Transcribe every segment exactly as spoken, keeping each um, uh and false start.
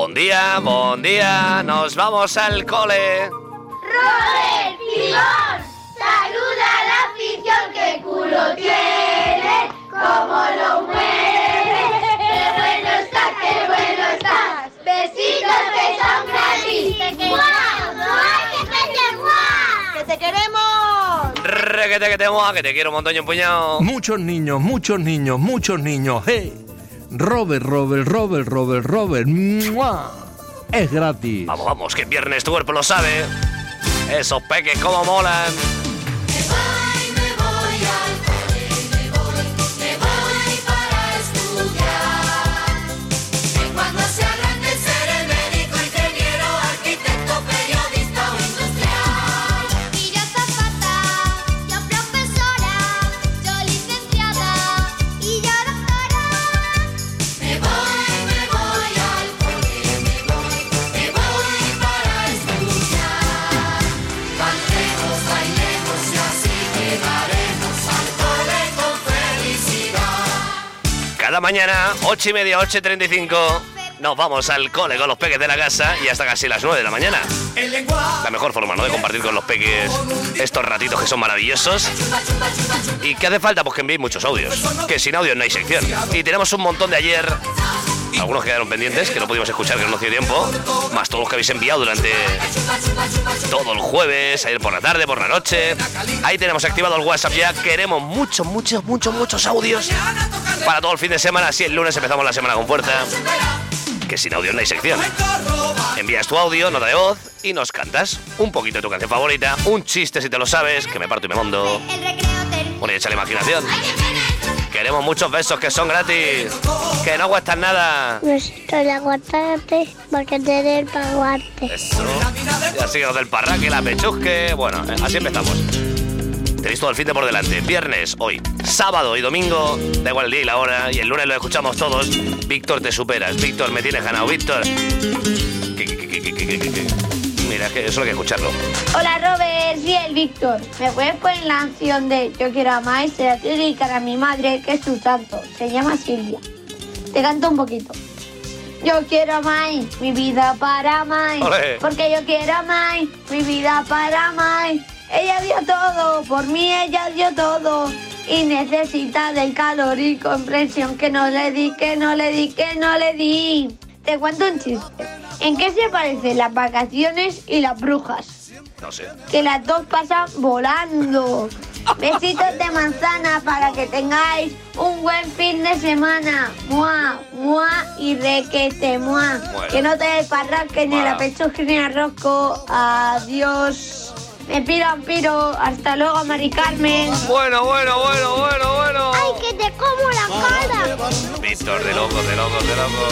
Bon día, bon día, nos vamos al cole. Robert Timón, saluda a la afición, que culo tiene, cómo lo mueve. Qué bueno está, qué bueno está. Besitos que son gratis. ¡Guau! ¡Guau! ¡Que te guau! ¡Que te queremos! Requete que te guau, que te quiero un montón y un puñado. Muchos niños, muchos niños, muchos niños. ¡Hey! Robert, Robert, Robert, Robert, Robert. ¡Mua! Es gratis. Vamos, vamos, que viernes tu cuerpo lo sabe. Esos peques como molan. Cada mañana, ocho y media, ocho y treinta y cinco, nos vamos al cole con los peques de la casa y hasta casi las nueve de la mañana. La mejor forma, ¿no?, de compartir con los peques estos ratitos que son maravillosos. ¿Y qué hace falta? Pues que enviéis muchos audios, que sin audios no hay sección. Y tenemos un montón de ayer, algunos quedaron pendientes, que no pudimos escuchar, que no nos dio tiempo, más todos los que habéis enviado durante todo el jueves, ayer por la tarde, por la noche. Ahí tenemos activado el WhatsApp ya, queremos muchos, muchos, muchos, muchos audios para todo el fin de semana. Así el lunes empezamos la semana con fuerza, que sin audio no hay sección. Envías tu audio, nota de voz, y nos cantas un poquito de tu canción favorita, un chiste si te lo sabes, que me parto y me mondo. Bueno, y echa la imaginación. Queremos muchos besos que son gratis, que no cuestan nada. Besito de aguacate, porque te el paguate. Eso. Y así que los del parraque, la pechusque. Bueno, así empezamos. Tenéis todo el fin de por delante. Viernes, hoy, sábado y domingo, da igual el día y la hora, y el lunes lo escuchamos todos. Víctor, te superas. Víctor, me tienes ganado. Víctor. Mira, que eso hay que escucharlo. Hola Robert, sí, el Víctor. ¿Me puedes poner la canción de Yo quiero a Mai? Se la quiero dedicar a mi madre, que es su santo. Se llama Silvia. Te canto un poquito. Yo quiero a Mai, mi vida para Mai. Olé. Porque yo quiero a Mai, mi vida para Mai. Ella dio todo, por mí ella dio todo. Y necesita del calor y comprensión que no le di, que no le di, que no le di. Te cuento un chiste. ¿En qué se parecen las vacaciones y las brujas? No sé. Que las dos pasan volando. Besitos de manzana para que tengáis un buen fin de semana. Mua, mua y requete, mua. Bueno. Que no te desparrasques ni la pechusque ni el rosco. Adiós. Me piro, piro. Hasta luego, Mari Carmen. Bueno, bueno, bueno, bueno, bueno. ¡Ay, que te como la cara! Víctor, de locos, de locos, de locos.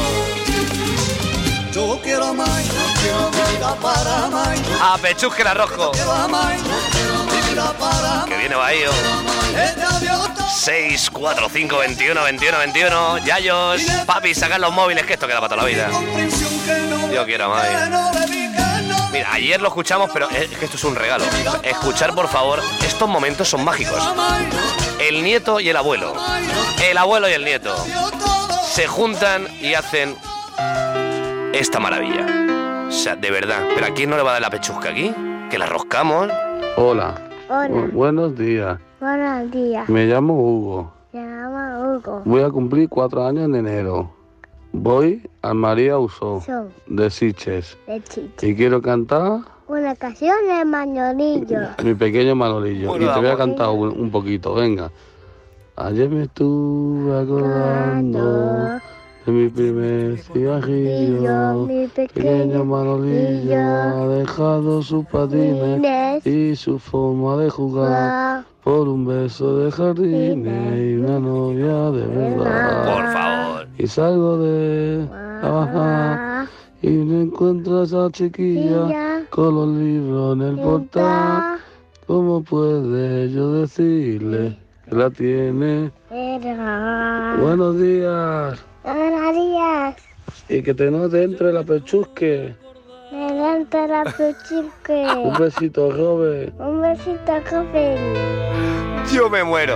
Yo quiero a Mai, yo quiero vida para Mai. A pechusque la rosco. Quiero a Mai, yo vida para Que viene Bahío. ella dio todo. seis, cuatro, cinco, veintiuno, veintiuno, veintiuno. Yayos, papi, sacad los móviles, que esto queda para toda la vida. Comprensión que no, Yo quiero a Mai. que no le di, que no. Mira, ayer lo escuchamos, pero es que esto es un regalo. O sea, escuchar, por favor, estos momentos son mágicos. El nieto y el abuelo. El abuelo y el nieto se juntan y hacen esta maravilla. O sea, de verdad. ¿Pero a quién no le va a dar la pechusca aquí? Que la roscamos. Hola. Hola. Bu- buenos días. Buenos días. Me llamo Hugo. Se llama Hugo. Voy a cumplir cuatro años en enero. Voy a María Usó, Son de Siches. de Chichi. Y quiero cantar Una canción de Manolillo. Mi pequeño Manolillo. Bueno, y te voy a vamos. cantar un, un poquito, venga. Ayer me estuve acordando de mi primer cigarrillo. Mi Pequeño Manolillo ha dejado sus patines Inés. y su forma de jugar. Por un beso de jardines y una novia de verdad. Por favor. Y salgo de trabajar y me encuentro a esa chiquilla con los libros en el portal. ¿Cómo puede yo decirle que la tiene? Buenos días. Buenos días. Y que te note entre la pechusque. Me encanta la pechique. Un besito, Robert. Un besito, joven. Yo me muero.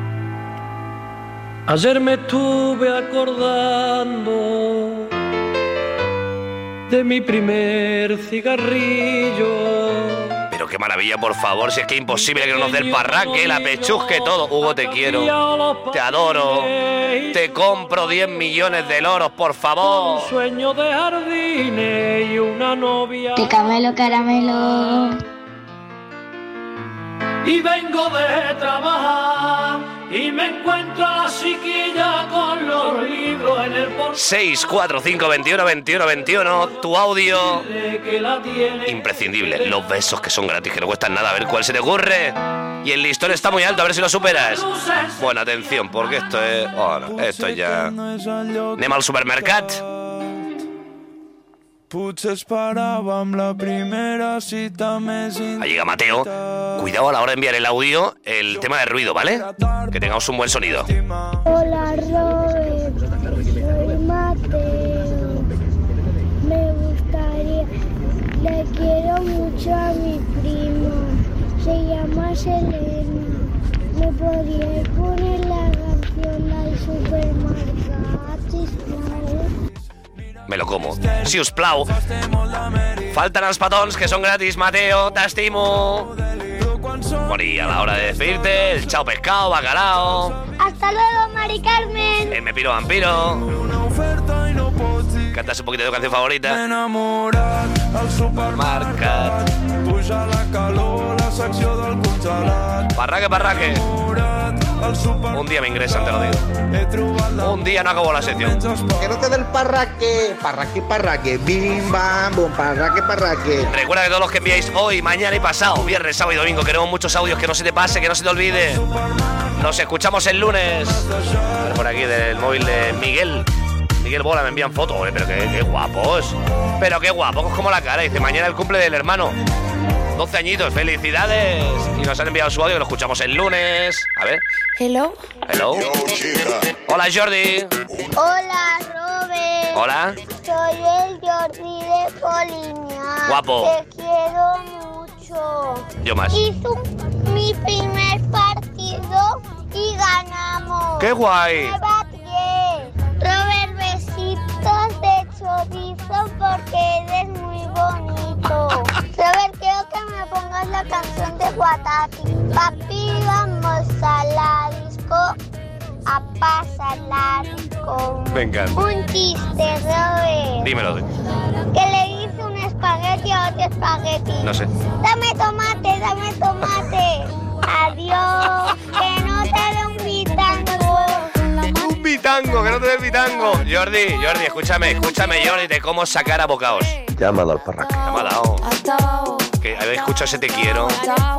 Ayer me estuve acordando de mi primer cigarrillo. Pero qué maravilla, por favor, si es que es imposible que no nos dé el parraque, la pechusque, todo. Hugo, te quiero, te adoro, te compro diez millones de loros, por favor. Un sueño de jardines y una novia. De camelo caramelo. Y vengo de trabajar y me encuentro a la chiquilla con los libros en el portal. seis cuatro cinco veintiuno veintiuno veintiuno, tu audio imprescindible. Los besos que son gratis, que no cuestan nada. A ver cuál se te ocurre. Y el listón está muy alto, a ver si lo superas. Bueno, atención, porque esto es... Oh, no, esto es ya... Anem al supermercat. Ahí llega Mateo. Cuidado a la hora de enviar el audio, el tema de ruido, ¿vale? Que tengamos un buen sonido. Hola, Robert. Soy Mateo. Me gustaría... Le quiero mucho a mi primo. Se llama Selena. ¿Me podrías poner la canción del supermercat, sisplau? Me lo como. Si us plau. Faltan els petons que son gratis, Mateo. T'estimo. Bueno, y a la hora de despedirte, el chao pescado, bacalao. Hasta luego, Mari Carmen. El me piro vampiro. Cantas un poquito de tu canción favorita. Supermercat. Parraque, parraque. Un día me ingresan, te lo digo. Un día no acabo la sección. Que no te dé el parraque. Parraque, parraque. Bim, bam, bum. Parraque, parraque. Recuerda que todos los que enviáis hoy, mañana y pasado, viernes, sábado y domingo, queremos muchos audios, que no se te pase, que no se te olvide. Nos escuchamos el lunes. Por aquí del móvil de Miguel. Miguel Bola, me envían fotos. Oye, pero qué, qué guapos. Pero qué guapos, como la cara. Dice, mañana el cumple del hermano. doce añitos, felicidades. Y nos han enviado su audio, que lo escuchamos el lunes. A ver. Hello. Hello. Hola, Jordi. Hola, Robert. Hola. Soy el Jordi de Poliña. Guapo. Te quiero mucho. Yo más. Hizo mi primer partido y ganamos. ¡Qué guay! Me batié. Robert, besitos de chorizo porque eres muy bonito. Robert, quiero que me pongas la canción de Guatati. Papi, vamos a la disco a pasar la disco. Me encanta. Un chiste, Robert. Dímelo. Que le hice un espagueti a otro espagueti. No sé. Dame tomate, dame tomate. Adiós. Que no te dé un bitango. Un bitango, que no te dé el bitango. Jordi, Jordi, escúchame, escúchame, Jordi, de cómo sacar a bocaos. Llámalo al parraque. Ya me ha dado. Que habéis escuchado ese te quiero.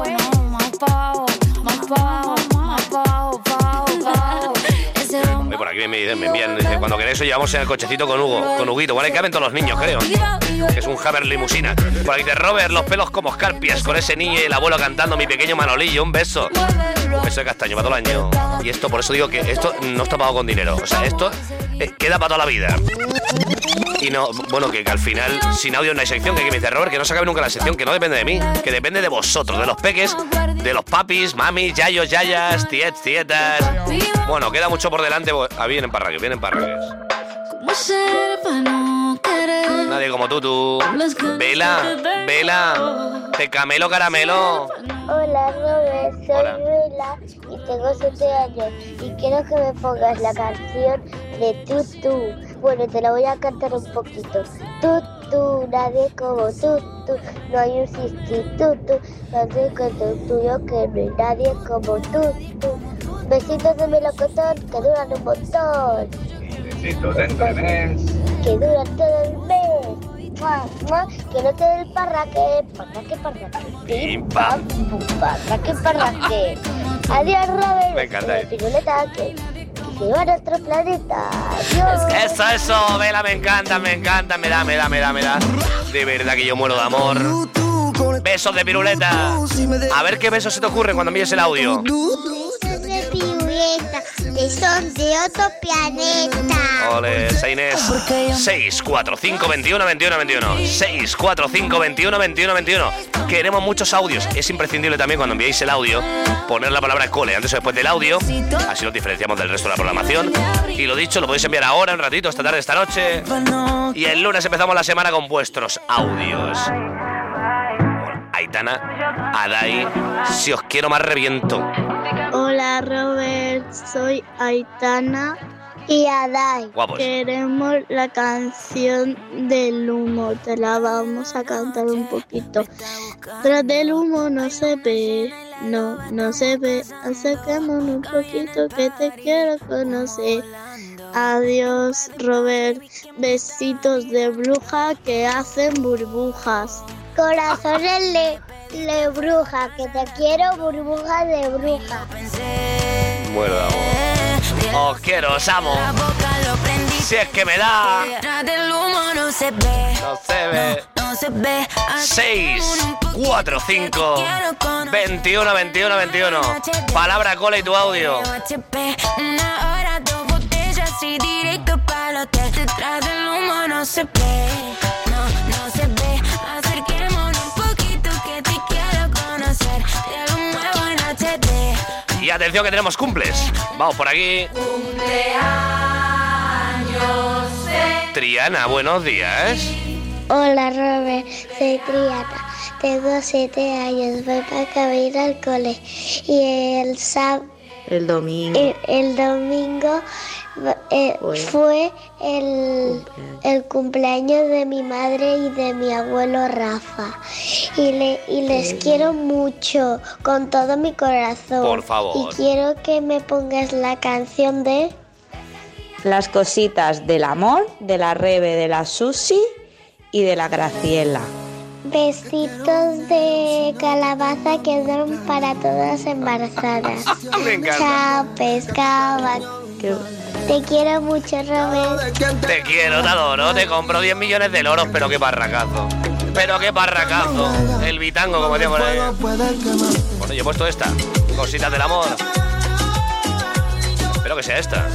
Voy por aquí, me, me envían, dice, cuando queréis os llevamos en el cochecito con Hugo, con Huguito, ¿vale? Caben todos los niños, creo. Que es un Hammer limusina. Por aquí de Robert, los pelos como escarpias, con ese niño y el abuelo cantando, mi pequeño Manolillo, un beso. Un beso de castaño para todo el año. Y esto, por eso digo que esto no está pagado con dinero. O sea, esto eh, queda para toda la vida. Y no, bueno, que, que al final, sin audio no hay sección, que, que me dice Robert, que no se acabe nunca la sección, que no depende de mí, que depende de vosotros, de los peques, de los papis, mamis, yayos, yayas, tiets, tietas. Bueno, queda mucho por delante. Ah, vienen parraques, vienen parraques. Nadie como tú, tú. Vela, Vela, te camelo caramelo. Hola, Robert, soy Hola. Vela y tengo siete años y quiero que me pongas la canción de Tutu. Bueno, te la voy a cantar un poquito. Tutu, nadie como Tutu, no hay un sustituto, nadie como tuyo que no hay nadie como Tutu. Besitos de melocotón que duran un montón. Besitos de entremés. Que duran todo el mes. Mua, mua, que no te dé el parraque, parraque, parraque. Pim, pam. Pum, parraque, parraque. Adiós, Robert. Me encanta, La eh. piruleta que, que se va a otro planeta. Adiós. Eso, eso, Vela, me encanta, me encanta, me da, me da, me da, me da. De verdad que yo muero de amor. Besos de piruleta. A ver qué besos se te ocurren cuando envíes el audio. De piruleta. que son de otro planeta. Ole, esa Inés. seis cuatro cinco veintiuno veintiuno veintiuno. seis cuatro cinco veintiuno veintiuno veintiuno. Queremos muchos audios. Es imprescindible también cuando enviéis el audio poner la palabra cole antes o después del audio. Así lo diferenciamos del resto de la programación. Y lo dicho, lo podéis enviar ahora, un ratito, esta tarde, esta noche. Y el lunes empezamos la semana con vuestros audios. Aitana, Adai, si os quiero más reviento. Hola Robert, soy Aitana y Adai. Guapos. Queremos la canción del humo, te la vamos a cantar un poquito. Tras del humo no se ve, no, no se ve. Acercémonos un poquito que te quiero conocer. Adiós Robert, besitos de bruja que hacen burbujas. Corazones de, de bruja, que te quiero, burbujas de bruja. Bueno, amor. Os quiero, os amo. Si es que me da. No se ve. seis cuatro cinco veintiuno veintiuno veintiuno. Palabra cole y tu audio. Directo para el hotel, detrás del humo no se ve, no, no se ve. Acerquémonos un poquito que te quiero conocer. Te lo muevo en H D. Y atención que tenemos cumples. Vamos por aquí. Cumpleaños. Triana, buenos días. Hola Robert, soy Triana. Tengo siete años, voy para cabina al cole. Y el sábado. El domingo. El, el domingo. Eh, fue el, el cumpleaños de mi madre y de mi abuelo Rafa y, le, y les eh. quiero mucho con todo mi corazón. Por favor. Y quiero que me pongas la canción de Las cositas del amor, de la Rebe, de la Susi y de la Graciela. Besitos de calabaza que son para todas embarazadas. Me encanta. Chao, pescaba. Qué... Te quiero mucho, Robert. Te quiero, te adoro. Te compro diez millones de loros, pero qué parracazo. Pero qué parracazo. El bitango, como decía por ahí. Bueno, yo he puesto esta. Cositas del amor. Espero que sea esta.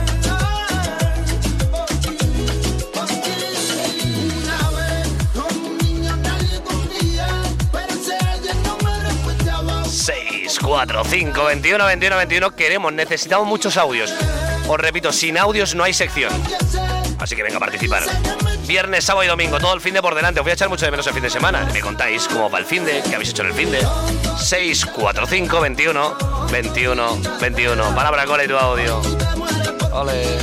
seis cuatro cinco veintiuno veintiuno veintiuno. Queremos, necesitamos muchos audios. Os repito, sin audios no hay sección. Así que venga a participar. Viernes, sábado y domingo, todo el fin de por delante. Os voy a echar mucho de menos el fin de semana. Me contáis cómo va el fin de, qué habéis hecho en el fin de. seis cuatro cinco veintiuno veintiuno veintiuno. Palabra cola y tu audio. Ole.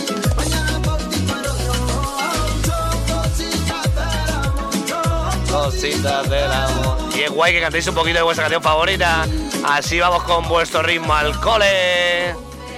Cositas del amor. Y es guay que cantéis un poquito de vuestra canción favorita. Así vamos con vuestro ritmo al cole.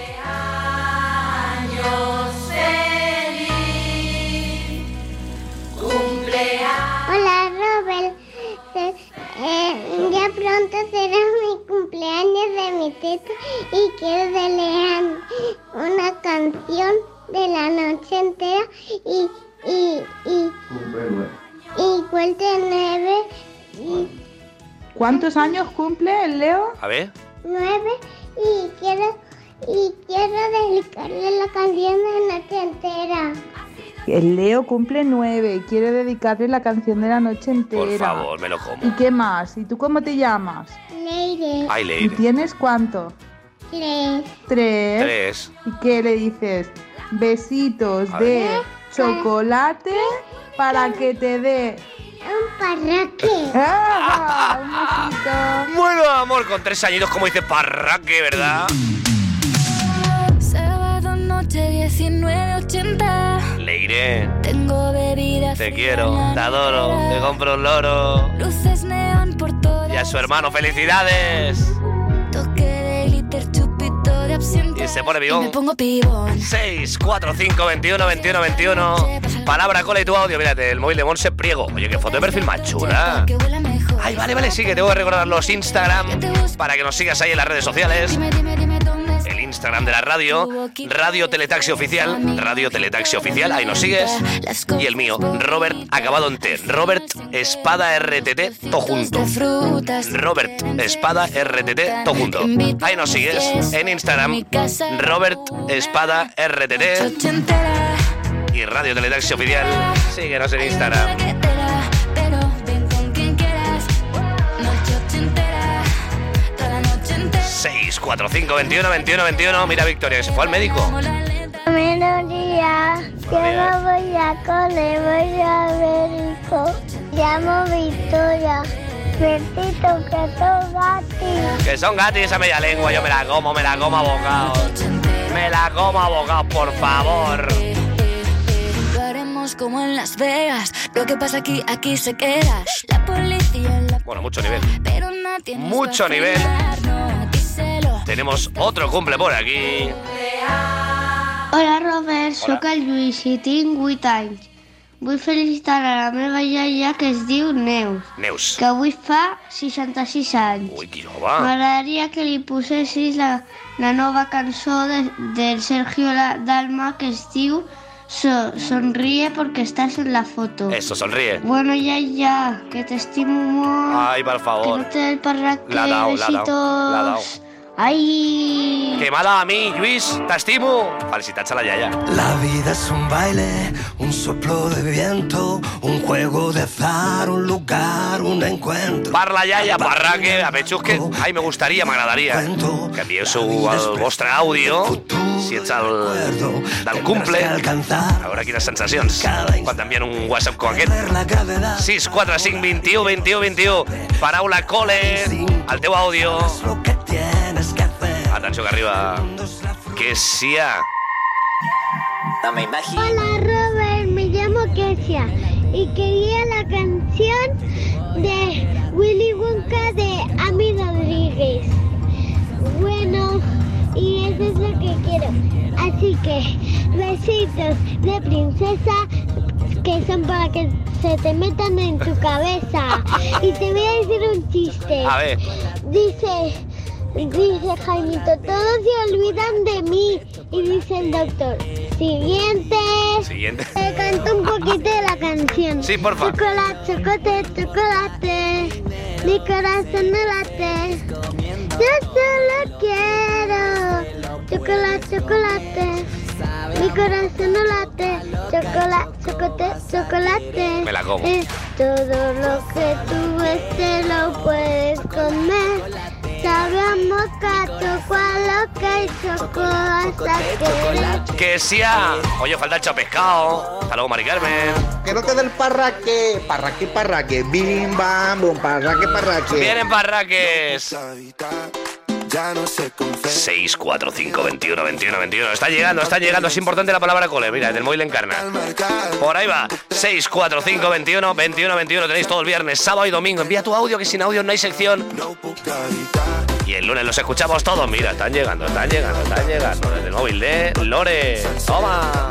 Hola Robert, eh, eh, ya pronto será mi cumpleaños de mi teta y quiero que lean una canción de la noche entera y y y y cuente nueve. Y, ¿Cuántos años cumple el Leo? A ver. Nueve y quiero y quiero dedicarle la canción de la noche entera. El Leo cumple nueve y quiere dedicarle la canción de la noche entera. Por favor, me lo como. ¿Y qué más? ¿Y tú cómo te llamas? Leire. Ay, Leire. ¿Y tienes cuánto? Tres. Tres. Tres. ¿Y qué le dices? Besitos A de ver. chocolate para que te dé un parraque. ¡Ah! Un besito. Bueno, amor, con tres añitos, como dice parraque, ¿verdad? Sábado noche diecinueve ochenta. Leire. Tengo bebidas. Te quiero, te adoro, te compro un loro. Luces neón por todo. Y a su hermano, felicidades. Toque de glitter, chupito de absenta. Y se pone pibón. Y me pongo pibón. seis cuatro cinco veintiuno veintiuno veintiuno. Palabra cola y tu audio. Mírate, el móvil de Monse Priego. Oye, qué foto de perfil más chula. Ay, vale, vale, sí, que tengo que recordar los Instagram para que nos sigas ahí en las redes sociales. El Instagram de la radio, Radio Teletaxi Oficial, Radio Teletaxi Oficial, ahí nos sigues. Y el mío, Robert, acabado en T, Robert Espada R T T, todo junto. Robert Espada R T T, todo junto. Ahí nos sigues en Instagram, Robert Espada R T T y Radio Teletaxi Oficial. Síguenos en Instagram. seis cuatro cinco veintiuno veintiuno veintiuno. Mira, Victoria, que se fue al médico. Buenos días, yo no voy a cole, voy a médico. Llamo Victoria. Bertito, que son gatis. Que son gatis, esa media lengua, yo me la como, me la como a bocados. Me la como a bocados, por favor. Lo haremos como en Las Vegas. Lo que pasa aquí, aquí se queda. La policía, la... Bueno, mucho nivel. Pero nadie nos Mucho va a nivel. frenar, no, aquí se lo... Tenemos otro cumple por aquí. Hola, Robert, soc el Lluís i tinc vuit anys. Vull felicitar a la meva iaia que es diu Neus, Neus. que avui fa seixanta-sis anys. Ui, qui jove. M'agradaria que li posessis la, la nova cançó de, del Sergio Dalma que es diu so, Sonríe porque estás en la foto. Eso, sonríe. Bueno, iaia, que te estimo molt. Ay, por favor. Que no te dé el parraque. La ha dado, la ha besitos. dado, la ha dado. Ai. Que m'ha dado a mi, Lluís, t'estimo. Felicitats a la iaia. La vida es un baile, un soplo de viento, un juego de azar, un lugar, un encuentro. Per la iaia, Parraque, a Petxus, que ai, me gustaria, m'agradaria que enviéssiu el vostre àudio, si ets el del cumple, a veure quines sensacions quan t'envien un WhatsApp com aquest. sis quatre cinc vint-i-u vint-i-u vint-i-u. Paraula cole, el teu àudio. Atenció que arriba Kesia. No me imagino. Hola, Robert, me llamo Kesia y quería la canción de Willy Wonka de Ami Rodríguez. Bueno, y eso es lo que quiero. Así que besitos de princesa que son para que se te metan en tu cabeza. Y te voy a decir un chiste. A ver. Dice... Dice Jaimito, todos se olvidan de mí. Y dice el doctor, siguiente. Siguiente. Te canto un poquito de la canción. Sí, por favor. Chocolate, chocolate, chocolate. Mi corazón no late. Yo solo quiero chocolate, chocolate. Mi corazón no late. Chocolate, chocolate, chocolate. Me la como. Es todo lo que tú ves, te lo puedes comer. Sabe a mocato, cual lo que hay chocolate. Kesia. Oye, falta el chapescao. Hasta luego, Mari Carmen. Que no te dé el parraque. Parraque, parraque. Bim, bam, bum, parraque, parraque. Vienen parraques. seis cuatro cinco veintiuno veintiuno veintiuno. Está llegando, está llegando. Es importante la palabra cole. Mira, del móvil encarna. Por ahí va. seis cuatro cinco veintiuno veintiuno veintiuno. Tenéis todo el viernes, sábado y domingo. Envía tu audio, que sin audio no hay sección. Y el lunes los escuchamos todos. Mira, están llegando, están llegando, están llegando. Desde el móvil de Lore. Toma.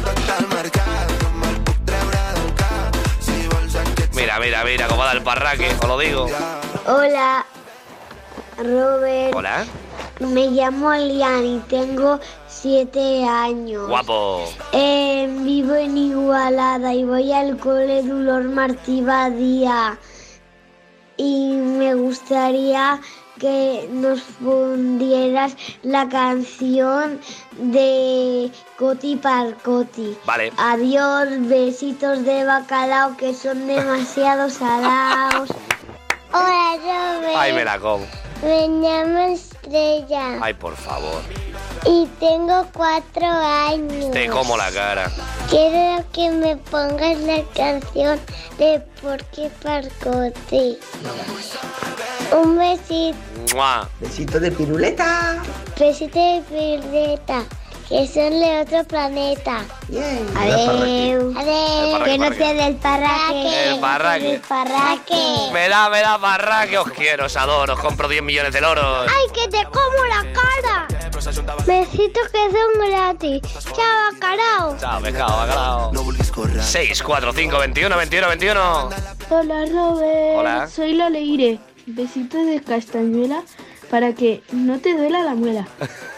Mira, mira, mira cómo da el parraque. Os lo digo. Hola, Robert. Hola. Me llamo Lian y tengo siete años. Guapo. Eh, vivo en Igualada y voy al cole Dolor Martí Badía. Y me gustaría que nos fundieras la canción de Coti Parcoti. Vale. Adiós, besitos de bacalao que son demasiado salados. Hola, Robert. Ay, me la como. Me llamo Estrella. Ay, por favor. Y tengo cuatro años. Te como la cara. Quiero que me pongas la canción de Por qué Parcoti. Un besito. ¡Mua! Besito de piruleta. Besito de piruleta. Que son de otro planeta. Bien. Adiós. El Adiós. parraque, Que no parraque. sea del parraque. El parraque. El parraque. Me da, me da parraque. Os quiero, os adoro. Os compro diez millones de loros. ¡Ay, que te como la cara! Besitos que son gratis. Chao, bacalao. Chao, pescado, bacalao. seis cuatro cinco veintiuno veintiuno veintiuno. Hola, Robert. Hola. Soy la Leire. Besitos de castañuela para que no te duela la muela.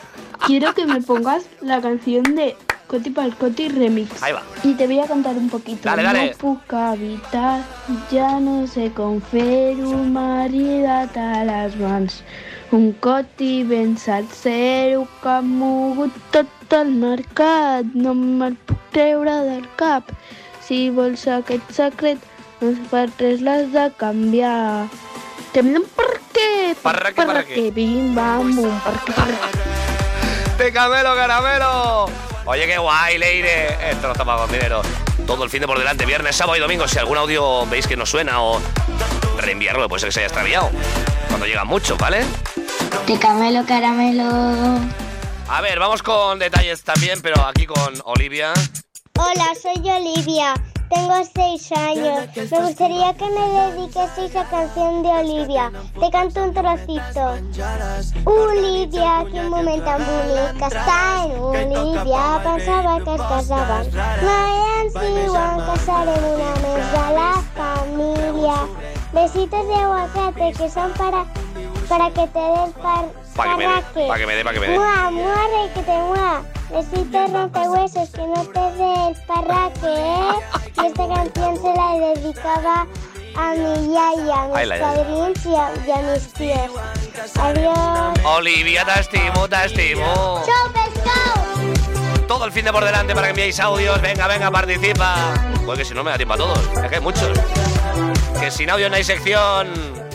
quiero que me pongas la canción de Coti pa'l Coti Remix. Ahí va. Y te voy a cantar un poquito. Dale, dale. No puc evitar, ja no sé com fer-ho, m'ha cridat a les mans. Un coti ben salsero que ha mogut tot el mercat. No me'l puc treure del cap. Si vols aquest secret, no per res l'has de canviar. Que me dan per qué, Parra que, parra que. Bim, bam, bum, parque, parra. ¡Te camelo, caramelo! Oye, qué guay, Leire. Esto no está pagando dinero. Todo el fin de por delante, viernes, sábado y domingo. Si algún audio veis que no suena o reenviarlo, puede ser que se haya extraviado. Cuando llegan muchos, ¿vale? Te camelo, caramelo. A ver, vamos con detalles también, pero aquí con Olivia. Hola, soy Olivia. Tengo seis años. Me gustaría que me dediqueseis la canción de Olivia. Te canto un trocito. Olivia, quin moment tan bonic que està en Olivia. Pensava que es casaven. Mai ens diuen que serem una més de la família. Besitos de aguacate que son para, para que te den par, Pa' que me dé, pa' que me dé, pa' que me dé. Mua, mua, rey, que te mua. Besitos rompehuesos, que no te dé el parraque, ¿eh? Y esta canción se la dedicaba a mi yaya, a mis Ay, la yaya. padrins y a, y a mis tíos. Adiós. Olivia, te estimo, te estimo. ¡Chao, pescado! Todo el fin de por delante para que enviéis audios. Venga, venga, participa. Pues que si no me da tiempo a todos. Es que hay muchos. Que sin audio no hay sección.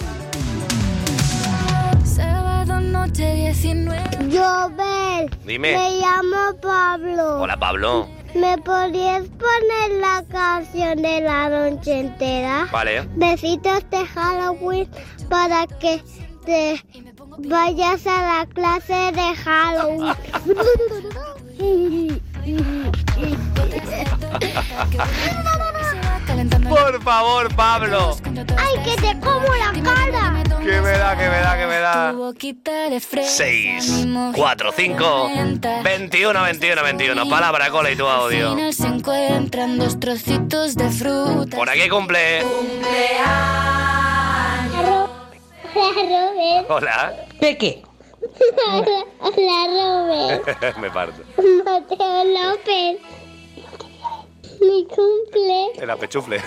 Sábado noche diecinueve. Jovel. Dime. Me llamo Pablo. Hola, Pablo. ¿Me podrías poner la canción de la noche entera? Vale. Besitos de Halloween para que te vayas a la clase de Halloween. Por favor, Pablo. ¡Ay, que te como la cara! Que me da, que me da, que me da. seis, cuatro, cinco, veintiuno, veintiuno, veintiuno. Palabra, cola y tu audio. Al final se encuentran dos trocitos de fruta. Por aquí cumple. Hola, Robert. Hola. Peque. Hola, hola, Robert. Me parto. Mateo López. Mi cumple. El apechufle.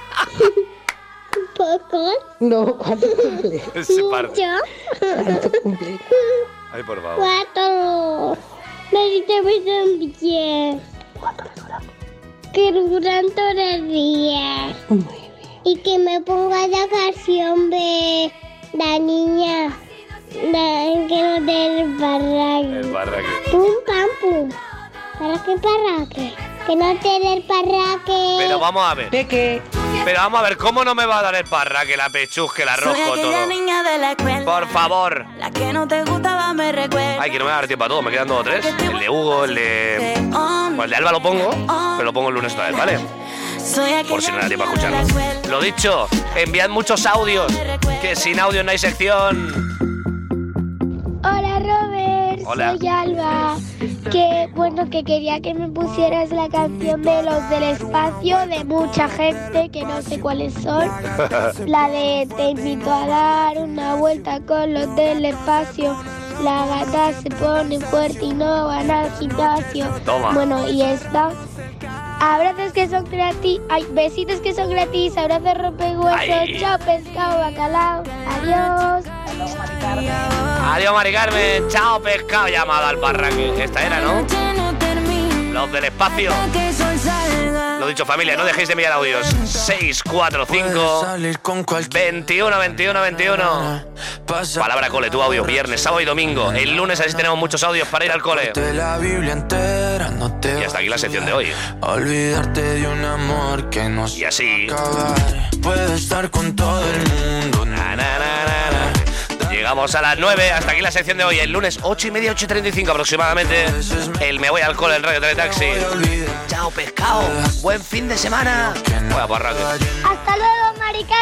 ¿Poco? No, ¿cuánto cumple? Se parte. ¿Mucho? ¿Cuánto cumple? Ay, por favor. Cuatro. Necesito muy bien. ¿Cuánto le dura? Que duran todos los días. Muy bien. Y que me ponga la canción de la niña. La, que no te el parraque. El parraque. Pum, pam, pum. Parraque, parraque. Que no te dé el parraque. Pero vamos a ver. Peque. Pero vamos a ver, ¿cómo no me va a dar el parraque, la pechuzque, el arroz, todo? Niña de la escuela, Por favor. la que no te gustaba me recuerda. Ay, que no me va a dar tiempo a todo, me quedan dos o tres. El de Hugo, el de... Bueno, el de Alba lo pongo, pero lo pongo el lunes otra vez, ¿vale? Por si no me da tiempo a escucharlo. Lo dicho, enviad muchos audios, que sin audio no hay sección. Hola, Robert. Hola. Soy Alba. Que bueno, que quería que me pusieras la canción de los del espacio, de mucha gente, que no sé cuáles son. La de te invito a dar una vuelta con los del espacio. La gata se pone fuerte y no van al gimnasio. Toma. Bueno, y esta. Abrazos que son gratis. Ay, besitos que son gratis. Abrazos rompehuesos. Ay. Chao, pescado, bacalao. Adiós. Adiós, Mari Carmen. Chao, pescado. Llamada al parraque. Esta era, ¿no? Los del espacio. Lo dicho, familia, no dejéis de enviar audios. seis, cuatro, cinco, veintiuno, veintiuno, veintiuno. Palabra cole, tu audio, viernes, sábado y domingo. El lunes así tenemos muchos audios para ir al cole. Y hasta aquí la sección de hoy. Olvidarte de un amor que no Y así. puede estar con todo el mundo. Na, na, na, na, na. Llegamos a las nueve, hasta aquí la sección de hoy. El lunes, ocho y media, ocho y treinta y cinco aproximadamente. El Me Voy al Cole, el Radio Teletaxi. Chao, pescado. Buen fin de semana. Voy a parraque. Hasta luego, marica.